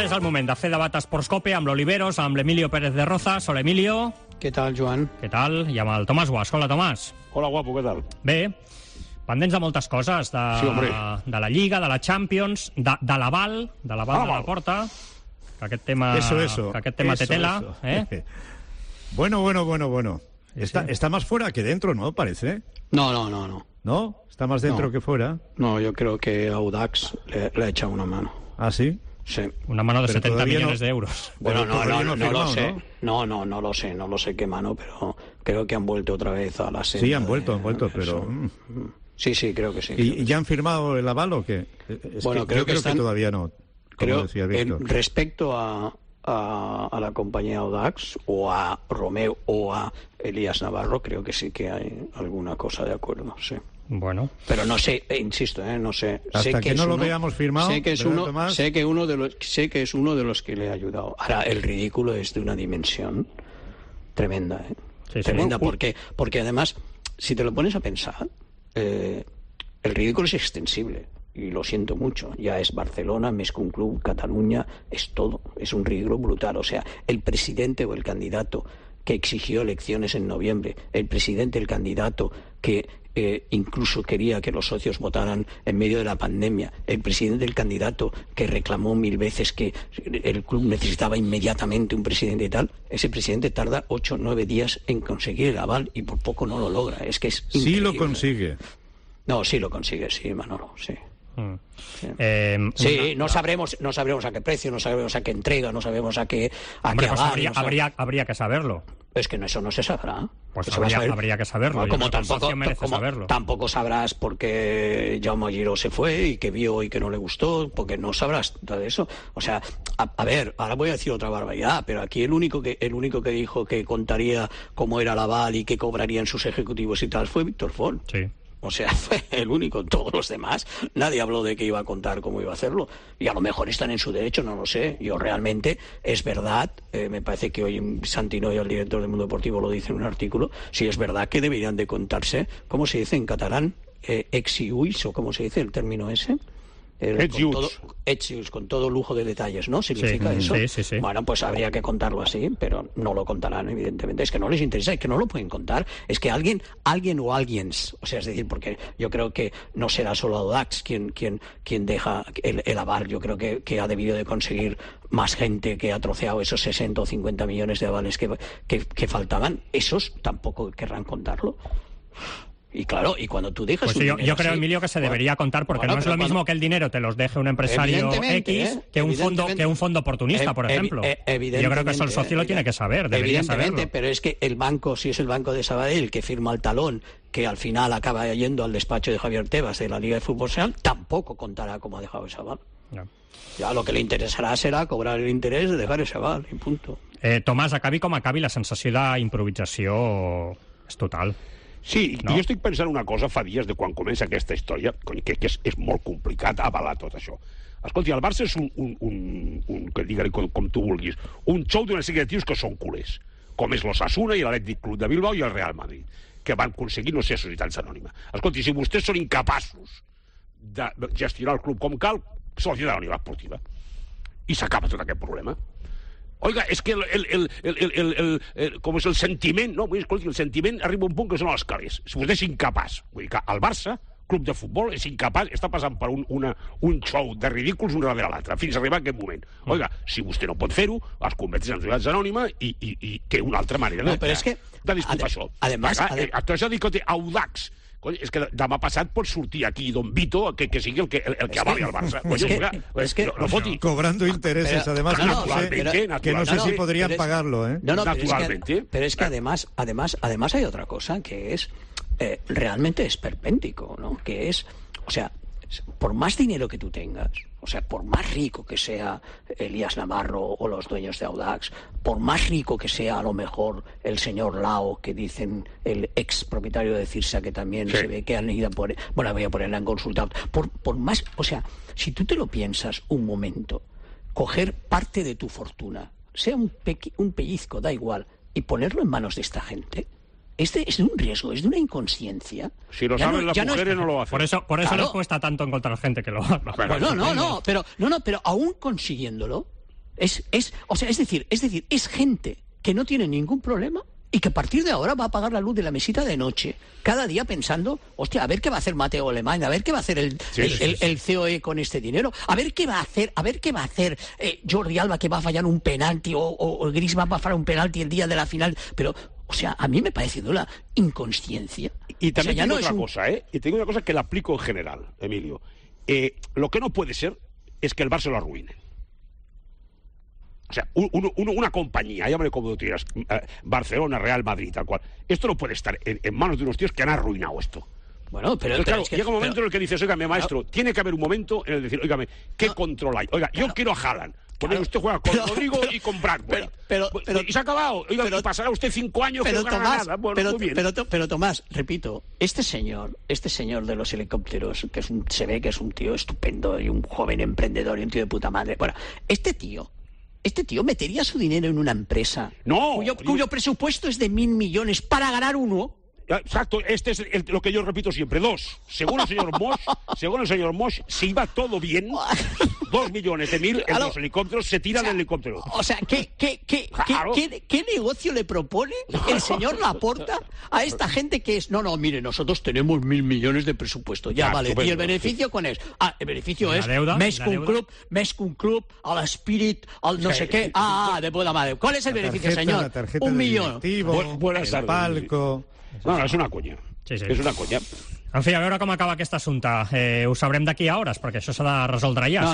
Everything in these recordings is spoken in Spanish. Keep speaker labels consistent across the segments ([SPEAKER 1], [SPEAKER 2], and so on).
[SPEAKER 1] és el moment de fer debat Esportscope amb l'Oliveros, amb l'Emilio Pérez de Rozas. Hola, Emilio.
[SPEAKER 2] Què tal, Joan?
[SPEAKER 1] Què tal? I amb el Tomàs Guas. Hola, Tomàs.
[SPEAKER 3] Hola, guapo, què tal?
[SPEAKER 1] Bé, pendents de moltes coses, de la Lliga, de la Champions, de l'aval, de la porta, que aquest tema,
[SPEAKER 4] Eso.
[SPEAKER 1] Que aquest tema té tela.
[SPEAKER 4] Bueno. Está más fuera que dentro, ¿no? Parece.
[SPEAKER 2] No.
[SPEAKER 4] ¿No? Está más dentro que fuera.
[SPEAKER 2] No, yo creo que Audax le ha echado una mano.
[SPEAKER 4] ¿Ah, sí?
[SPEAKER 2] Sí.
[SPEAKER 1] Una mano de
[SPEAKER 4] Pero
[SPEAKER 1] 70 millones de euros.
[SPEAKER 2] Bueno, no lo
[SPEAKER 4] ¿no?
[SPEAKER 2] sé. No lo sé qué mano, pero creo que han vuelto otra vez a la senda.
[SPEAKER 4] Sí, han vuelto, pero...
[SPEAKER 2] Sí, creo que sí.
[SPEAKER 4] ¿Y ya han firmado el aval o qué?
[SPEAKER 2] Bueno, creo que
[SPEAKER 4] todavía no, como decía Víctor.
[SPEAKER 2] Respecto a la compañía Audax, o a Romeo, o a Elías Navarro, creo que sí que hay alguna cosa de acuerdo, sí.
[SPEAKER 1] Bueno.
[SPEAKER 2] Pero no sé, insisto, no sé.
[SPEAKER 4] Hasta
[SPEAKER 2] sé
[SPEAKER 4] que no lo veamos firmado.
[SPEAKER 2] Sé que es uno de los que le ha ayudado. Ahora, el ridículo es de una dimensión tremenda,
[SPEAKER 1] Sí.
[SPEAKER 2] Tremenda, porque además, si te lo pones a pensar, el ridículo es extensible. Y lo siento mucho, ya es Barcelona, més que un club, Cataluña, es todo, es un ridículo brutal. O sea, el presidente o el candidato que exigió elecciones en noviembre, el presidente, el candidato que incluso quería que los socios votaran en medio de la pandemia, el presidente, el candidato que reclamó 1000 veces que el club necesitaba inmediatamente un presidente y tal, ese presidente tarda 8 o 9 días en conseguir el aval y por poco no lo logra. Es que es increíble.
[SPEAKER 4] Sí lo consigue.
[SPEAKER 2] No, sí lo consigue, sí, Manolo, sí.
[SPEAKER 1] Sí.
[SPEAKER 2] No sabremos a qué precio, no sabemos a qué entrega, no sabemos a qué
[SPEAKER 1] Hombre,
[SPEAKER 2] qué
[SPEAKER 1] pues
[SPEAKER 2] aval,
[SPEAKER 1] habría que saberlo.
[SPEAKER 2] Es que eso no se sabrá.
[SPEAKER 1] Pues
[SPEAKER 2] Eso va a saber.
[SPEAKER 1] habría que saberlo.
[SPEAKER 2] No, como
[SPEAKER 1] saberlo.
[SPEAKER 2] tampoco sabrás por qué Jaume Giró se fue y que vio y que no le gustó, porque no sabrás todo eso. O sea, a ver, ahora voy a decir otra barbaridad, pero aquí el único que dijo que contaría cómo era el aval y qué cobrarían sus ejecutivos y tal fue Víctor Font.
[SPEAKER 1] Sí.
[SPEAKER 2] O sea, fue el único. Todos los demás, nadie habló de que iba a contar cómo iba a hacerlo. Y a lo mejor están en su derecho, no lo sé. Yo realmente, es verdad, me parece que hoy Santinoy, el director del Mundo Deportivo, lo dice en un artículo, sí es verdad que deberían de contarse, ¿cómo se dice en catalán? Ex-iuis, o ¿cómo se dice el término ese? Con todo lujo de detalles, ¿no? ¿Significa eso?
[SPEAKER 1] Sí.
[SPEAKER 2] Bueno, pues habría que contarlo así, pero no lo contarán, evidentemente. Es que no les interesa, es que no lo pueden contar. Es que alguien o alguiens, o sea, es decir, porque yo creo que no será solo Audax quien deja el aval. Yo creo que ha debido de conseguir más gente que ha troceado esos 60 o 50 millones de avales que faltaban. Esos tampoco querrán contarlo. Y claro, y cuando tú dejas
[SPEAKER 1] pues yo creo, Emilio, que se debería contar, porque no es lo mismo que el dinero te los deje un empresario X que un fondo oportunista, por ejemplo. Yo creo que eso el socio lo tiene que saber, debería saberlo.
[SPEAKER 2] Pero es que el banco, si es el Banco de Sabadell que firma el talón, que al final acaba yendo al despacho de Javier Tebas de la Liga de Fútbol Real, tampoco contará cómo ha dejado ese aval. Ya lo que le interesarà serà cobrar el interès de dejar ese aval, i punto.
[SPEAKER 1] Tomàs, acabi com acabi, la sensació d'improvisació és total.
[SPEAKER 3] Sí, no? Jo estic pensant una cosa fa dies de quan comença aquesta història, que és molt complicat avalar tot això. Escolti, el Barça és que digue-li com tu vulguis, un xou d'una sèrie de tios que són culers, com és l'Osasuna i l'Atlètic Club de Bilbao i el Real Madrid, que van aconseguir no ser societats anònimes. Escolti, si vostès són incapaços de gestionar el club com cal, Societat Anònima Esportiva. I s'acaba tot aquest problema. Oiga, és que com és el sentiment, no? Escolti, el sentiment arriba a un punt que són els calés. Si vostè és incapaç, vull dir que el Barça, club de futbol, és incapaç, està passant per un show de ridículs un darrere l'altre, fins a arribar a aquest moment. Oiga, si vostè no pot fer-ho, es converteix en societats anònimes i té una altra manera de disputar això. Tot això dic que té Audax. És que demà passat pot sortir aquí Don Vito, que sigui el que avali el Barça. No foti.
[SPEAKER 4] Cobrando intereses, además, que no sé si podrían pagarlo, ¿eh?
[SPEAKER 2] Naturalmente. Pero es que además hay otra cosa que es realmente esperpéntico, ¿no? Que es, o sea, por más dinero que tú tengas, o sea, por más rico que sea Elías Navarro o los dueños de Audax, por más rico que sea a lo mejor el señor Lao, que dicen el ex propietario de Cirsa, que también se ve que han ido por... Bueno, voy a ponerla en consulta. Por más... O sea, si tú te lo piensas un momento, coger parte de tu fortuna, sea un pellizco, da igual, y ponerlo en manos de esta gente... Es de un riesgo, es de una inconsciencia.
[SPEAKER 3] Si lo saben las mujeres no lo hacen.
[SPEAKER 1] Por eso les cuesta tanto encontrar gente que lo haga.
[SPEAKER 2] Pero aún consiguiéndolo, Es decir, es gente que no tiene ningún problema y que a partir de ahora va a pagar la luz de la mesita de noche, cada día pensando, hostia, a ver qué va a hacer Mateo Alemán, a ver qué va a hacer el COE con este dinero, a ver qué va a hacer Jordi Alba, que va a fallar un penalti, o Griezmann va a fallar un penalti el día de la final, pero, o sea, a mí me parece de una inconsciencia.
[SPEAKER 3] Y también tengo otra cosa, y tengo una cosa que la aplico en general, Emilio. Lo que no puede ser es que el Barça lo arruine. O sea, una compañía, llámale como tú quieras, Barcelona, Real Madrid, tal cual. Esto no puede estar en manos de unos tíos que han arruinado esto.
[SPEAKER 2] Bueno, pero
[SPEAKER 3] claro, llega un momento en el que dices, óigame, maestro, tiene que haber un momento en el que decir, óigame, ¿qué control hay? Oiga, yo quiero a Haaland. Porque usted juega con Rodrigo y con Bradway. Y se ha acabado. Oiga, y pasará usted 5 años que no gana nada. Bueno, muy bien.
[SPEAKER 2] Pero Tomás, repito, este señor de los helicópteros, que se ve que es un tío estupendo y un joven emprendedor y un tío de puta madre. Bueno, este tío metería su dinero en una empresa cuyo presupuesto es de 1.000 millones para ganar uno.
[SPEAKER 3] Exacto, este es lo que yo repito siempre, 2. Según el señor Mosch, si iba todo bien, 2 millones de 1.000 en los helicópteros, se tira del helicóptero.
[SPEAKER 2] O sea, ¿qué negocio le propone el señor Laporta a esta gente que es? No, mire, nosotros tenemos 1.000 millones de presupuesto, ya vale. ¿Y el beneficio con es? El beneficio es més que un club, a l'Spirit, al no sé qué. De puta madre. ¿Cuál es el beneficio, señor? 1 millón.
[SPEAKER 3] Buenas tardes.
[SPEAKER 4] Palco.
[SPEAKER 3] No, és una conya.
[SPEAKER 1] Sí.
[SPEAKER 3] És una conya.
[SPEAKER 1] En fi, a veure com acaba aquest assumpte. Ho sabrem d'aquí a hores, perquè això s'ha de resoldre ja.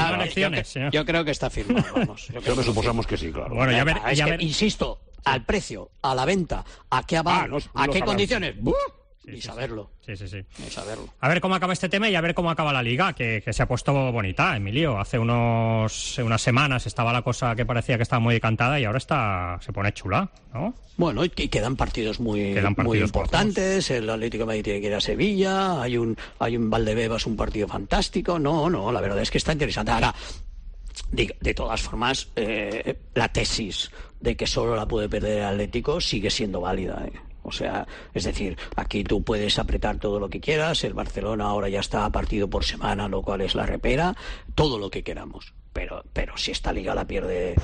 [SPEAKER 2] Yo creo que está firmado, vamos.
[SPEAKER 3] Creo que suposamos que sí, claro.
[SPEAKER 2] Bueno, insisto, al precio, a la venta, a qué aval, a qué condiciones. Y saberlo.
[SPEAKER 1] Sí.
[SPEAKER 2] Y saberlo.
[SPEAKER 1] A ver cómo acaba este tema y a ver cómo acaba la Liga, que se ha puesto bonita, Emilio. Hace unas semanas estaba la cosa que parecía que estaba muy decantada y ahora se pone chula, ¿no?
[SPEAKER 2] Bueno, y quedan partidos muy importantes. El Atlético de Madrid tiene que ir a Sevilla. Hay un Valdebebas, un partido fantástico. No, la verdad es que está interesante. Ahora, de todas formas, la tesis de que solo la puede perder el Atlético sigue siendo válida, O sea, es decir, aquí tú puedes apretar todo lo que quieras, el Barcelona ahora ya está a partido por semana, lo cual es la repera, todo lo que queramos. Pero si esta Liga la pierde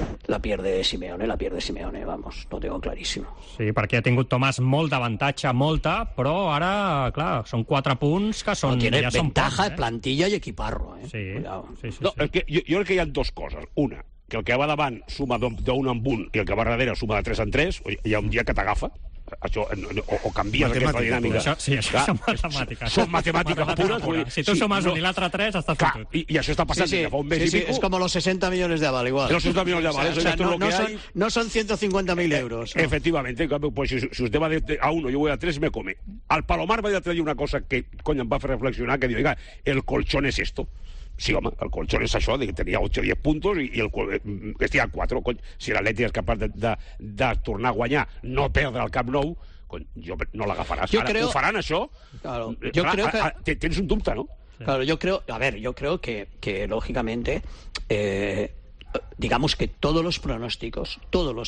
[SPEAKER 2] Simeone, vamos, lo tengo clarísimo.
[SPEAKER 1] Sí, perquè ha tingut Tomàs molt d'avantatge, però ara, clar, són 4 punts que són...
[SPEAKER 2] Tiene
[SPEAKER 1] ja
[SPEAKER 2] ventaja,
[SPEAKER 1] són
[SPEAKER 2] plantilla y equiparro,
[SPEAKER 1] Sí.
[SPEAKER 3] No, jo crec que hi ha 2 coses. Una, que el que va davant suma d'un en un i el que va darrere suma de 3 en 3, hi ha un dia que t'agafa. Això, o canvies aquesta dinàmica.
[SPEAKER 1] Això són matemàtiques.
[SPEAKER 3] Són matemàtiques pures.
[SPEAKER 1] Si tu sumes un i l'altre 3, estàs fotut.
[SPEAKER 3] I això està passant des de fa un mes i pico.
[SPEAKER 2] Es como los 60 millones de aval, igual.
[SPEAKER 3] Los 60 millones de aval, eso es lo que hay.
[SPEAKER 2] No son 150.000 euros.
[SPEAKER 3] Efectivamente, pues si usted va a 1, yo voy a 3, me come. Al Palomar va a traer una cosa que, coño, em va fer reflexionar, que diu, oiga, el colchón es esto. Sí, home, el colchón és això, que tenia 8 o 10 puntos i que estigui a 4. Cony, si l'Atlètic és capaç de tornar a guanyar, no perdre el Camp Nou, jo no l'agafaràs. Ara, ho faran, això?
[SPEAKER 2] Claro, yo creo que...
[SPEAKER 3] Tens un dubte, ¿no?
[SPEAKER 2] Claro, yo creo que lógicamente, digamos que todos los pronósticos,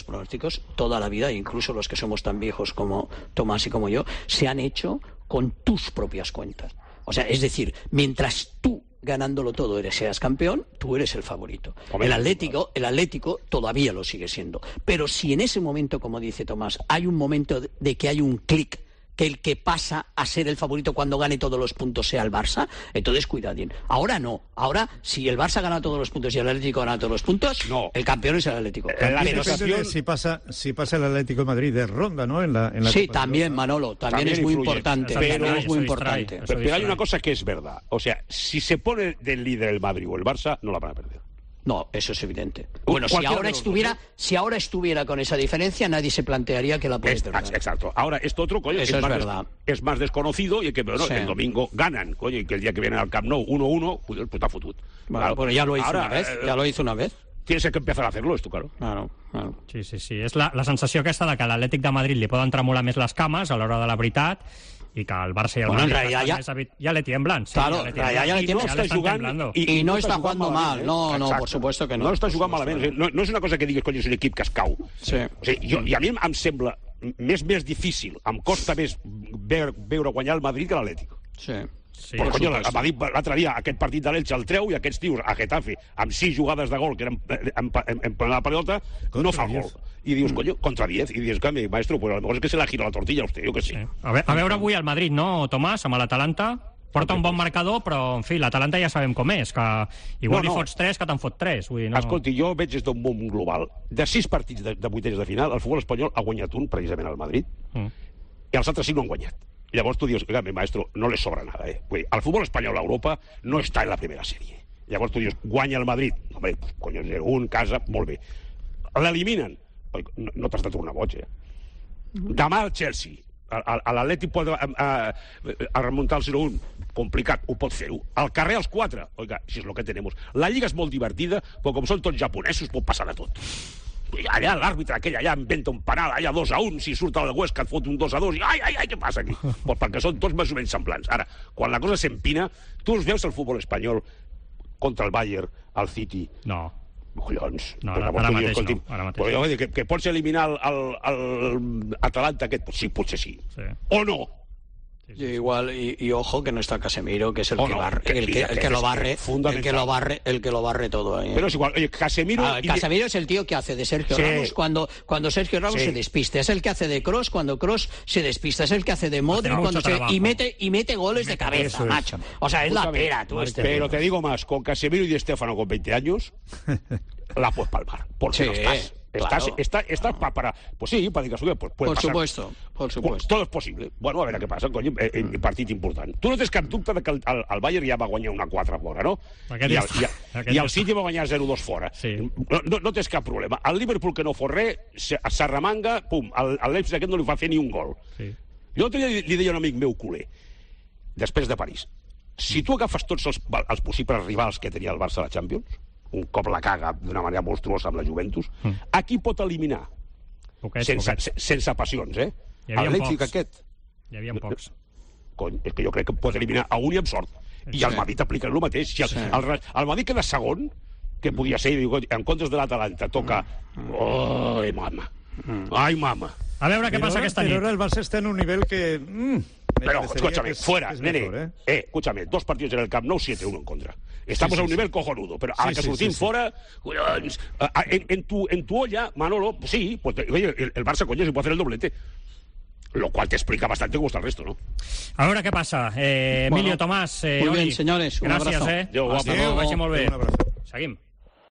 [SPEAKER 2] toda la vida, incluso los que somos tan viejos como Tomás y como yo, se han hecho con tus propias cuentas. O sea, es decir, mientras tú ganándolo todo seas campeón, tú eres el favorito. El Atlético todavía lo sigue siendo. Pero si en ese momento, como dice Tomás, hay un momento de que hay un clic, que el que pasa a ser el favorito cuando gane todos los puntos sea el Barça, entonces cuidadín. Ahora no. Ahora, si el Barça gana todos los puntos y el Atlético gana todos los puntos, no. El campeón es el Atlético.
[SPEAKER 4] Si pasa el Atlético de Madrid de ronda, ¿no? En la
[SPEAKER 2] sí, también, Manolo. También es muy importante.
[SPEAKER 3] Pero hay una cosa que es verdad. O sea, si se pone del líder el Madrid o el Barça, no la van a perder.
[SPEAKER 2] No, eso es evidente. Bueno, si ahora estuviera con esa diferencia, nadie se plantearía que la puede perder.
[SPEAKER 3] Exacto. Ahora, esto otro, coño,
[SPEAKER 2] eso es verdad.
[SPEAKER 3] Es más desconocido y que el domingo ganan, coño, y que el día que vienen al Camp Nou 1-1, pues está fotut.
[SPEAKER 2] Bueno, claro. Pero ya lo hizo una vez.
[SPEAKER 3] Tienes que empezar a hacerlo, esto, claro.
[SPEAKER 2] Claro.
[SPEAKER 1] Sí. És la sensació aquesta de que a l'Atlètic de Madrid li poden tremolar més les cames a l'hora de la veritat i que el Barça i el Madrid ya le tiemblan. Sí,
[SPEAKER 2] claro, ya le tiemblan. Y no está jugando mal. No, por supuesto que no.
[SPEAKER 3] No està jugant malament. No és una cosa que diguis, coño, és un equip que es cau.
[SPEAKER 2] Sí.
[SPEAKER 3] O sigui, I a mi em sembla més difícil, em costa més veure guanyar el Madrid que l'Atlético.
[SPEAKER 2] Sí.
[SPEAKER 1] Sí,
[SPEAKER 3] però, conyo, va dir l'altre dia, aquest partit de l'Elche el treu i aquests tios a Getafe, amb 6 jugades de gol que eren en plena pelota, no fa gol. I dius, conyo, contra 10. I dius, que maestro, pues a lo mejor es que se la gira la tortilla a usted, jo que sí.
[SPEAKER 1] A veure avui el Madrid, no, Tomàs, amb l'Atalanta? Porta un bon marcador, però, en fi, l'Atalanta ja sabem com és, que igual li fots 3 que te'n fot 3.
[SPEAKER 3] Escolti, jo veig des d'un món global. De 6 partits de vuitens de final, el futbol espanyol ha guanyat un, precisament al Madrid, i els altres 5 no han guanyat. Llavors tu dius, maestro, no le sobra nada, Vull dir, el futbol espanyol a Europa no està en la primera sèrie. Llavors tu dius, guanya el Madrid. Home, pues, conyo, 0-1, casa, molt bé. L'eliminen. No t'has de tornar boig, Demà el Chelsea. L'Atlètic pot remuntar el 0-1. Complicat, ho pot fer-ho. Al carrer els 4. Oiga, si és el que tenemos. La lliga és molt divertida, però com són tots japonesos pot passar de tot. Allà l'àrbitre aquell allà inventa un penal, allà 2-1, si surt el Huesca et fot un 2-2, i ai, què passa aquí? Pues perquè són tots més o menys semblants. Ara, quan la cosa s'empina, tu us veus el futbol espanyol contra el Bayern, el City...
[SPEAKER 1] No.
[SPEAKER 3] Collons.
[SPEAKER 1] No, ara mateix no. Ara mateix.
[SPEAKER 3] Però jo vull dir que pots eliminar l'Atalanta aquest? Sí, potser sí. O no.
[SPEAKER 2] Sí. Igual, y ojo que no está Casemiro, que es el que lo barre todo ahí.
[SPEAKER 3] Pero es igual, oye, Casemiro...
[SPEAKER 2] Casemiro es el tío que hace de Sergio Ramos cuando Sergio Ramos se despista, es el que hace de Kroos cuando Kroos se despista, es el que hace de Modric y mete goles de cabeza, macho. O sea, es la pera, tú.
[SPEAKER 3] Pero te digo más, con Casemiro y Di Stéfano con 20 años, la puedes palmar, porque no estás... Claro. Estás para... Pues sí, para dir que pues puede
[SPEAKER 2] por
[SPEAKER 3] pasar.
[SPEAKER 2] Por supuesto.
[SPEAKER 3] Todo es posible. Bueno, a veure què passa, conyo, partit important. Tu no tens cap dubte que el Bayern ja va guanyar una 4 fora, no? I el City va guanyar 0-2 fora.
[SPEAKER 1] Sí.
[SPEAKER 3] No tens cap problema. El Liverpool, que no fos res, s'arremanga, pum, el Leipzig aquest no li fa fer ni un gol.
[SPEAKER 1] Sí.
[SPEAKER 3] Jo l'altre dia li deia a un amic meu culer, després de París, si tu agafes tots els possibles rivals que tenia el Barça a la Champions, un cop la caga d'una manera monstruosa amb la Juventus, aquí pot eliminar sense passions,
[SPEAKER 1] el
[SPEAKER 3] Leipzig aquest.
[SPEAKER 1] Hi havia pocs.
[SPEAKER 3] Cony, és que jo crec que pot eliminar a un i amb sort. I el Madrid aplica el mateix. Si el Madrid queda segon, que podia ser, en comptes de l'Atalanta, toca... Ai, mama. Ai, mama.
[SPEAKER 1] A veure què passa aquesta nit.
[SPEAKER 4] Però ara el Barça està en un nivell que...
[SPEAKER 3] Pero, escúchame, fuera, nene. Escúchame, 2 partidos en el Camp Nou, 7-1 en contra. Estamos a un nivel cojonudo, pero a la que surtim fuera, en tu olla, Manolo, sí, pues, oye, el Barça, coño, se puede hacer el doblete. Lo cual te explica bastante cómo está el resto, ¿no?
[SPEAKER 1] A veure què passa. Emilio, Tomàs,
[SPEAKER 2] muy bien, señores.
[SPEAKER 1] Gràcies,
[SPEAKER 2] un abrazo.
[SPEAKER 1] Vagi molt bé. Seguim.